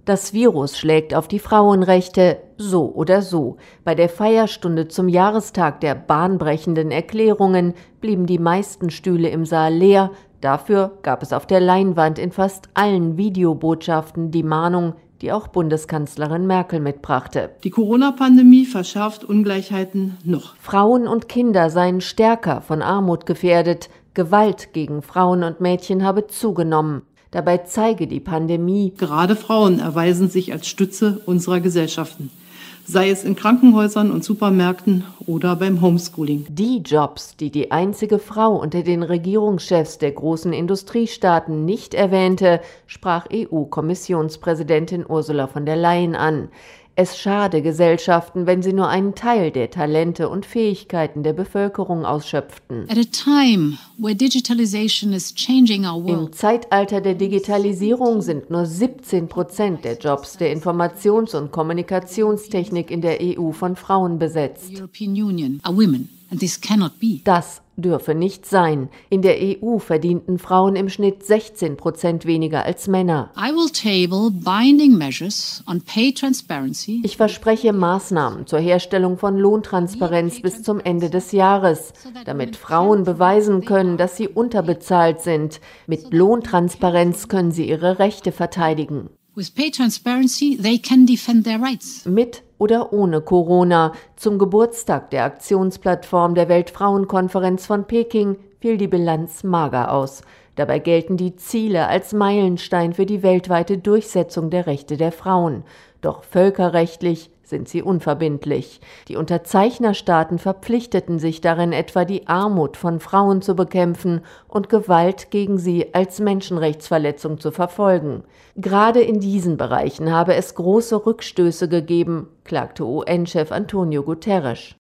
Das Virus schlägt auf die Frauenrechte, so oder so. Bei der Feierstunde zum Jahrestag der bahnbrechenden Erklärungen blieben die meisten Stühle im Saal leer. Dafür gab es auf der Leinwand in fast allen Videobotschaften die Mahnung, die auch Bundeskanzlerin Merkel mitbrachte. Die Corona-Pandemie verschärft Ungleichheiten noch. Frauen und Kinder seien stärker von Armut gefährdet. Gewalt gegen Frauen und Mädchen habe zugenommen. Dabei zeige die Pandemie: Gerade Frauen erweisen sich als Stütze unserer Gesellschaften, sei es in Krankenhäusern und Supermärkten oder beim Homeschooling. Die Jobs, die die einzige Frau unter den Regierungschefs der großen Industriestaaten nicht erwähnte, sprach EU-Kommissionspräsidentin Ursula von der Leyen an. Es schade Gesellschaften, wenn sie nur einen Teil der Talente und Fähigkeiten der Bevölkerung ausschöpften. Im Zeitalter der Digitalisierung sind nur 17% der Jobs der Informations- und Kommunikationstechnik in der EU von Frauen besetzt. Das dürfe nicht sein. In der EU verdienten Frauen im Schnitt 16% weniger als Männer. Ich verspreche Maßnahmen zur Herstellung von Lohntransparenz bis zum Ende des Jahres, damit Frauen beweisen können, dass sie unterbezahlt sind. Mit Lohntransparenz können sie ihre Rechte verteidigen. Mit oder ohne Corona. Zum Geburtstag der Aktionsplattform der Weltfrauenkonferenz von Peking fiel die Bilanz mager aus. Dabei gelten die Ziele als Meilenstein für die weltweite Durchsetzung der Rechte der Frauen. Doch völkerrechtlich sind sie unverbindlich. Die Unterzeichnerstaaten verpflichteten sich darin etwa, die Armut von Frauen zu bekämpfen und Gewalt gegen sie als Menschenrechtsverletzung zu verfolgen. Gerade in diesen Bereichen habe es große Rückstöße gegeben, klagte UN-Chef Antonio Guterres.